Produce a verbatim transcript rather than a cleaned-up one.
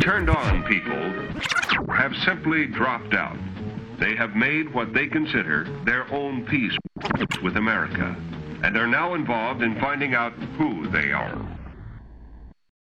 turned-on people have simply dropped out. They have made what they consider their own peace with America, and are now involved in finding out who they are.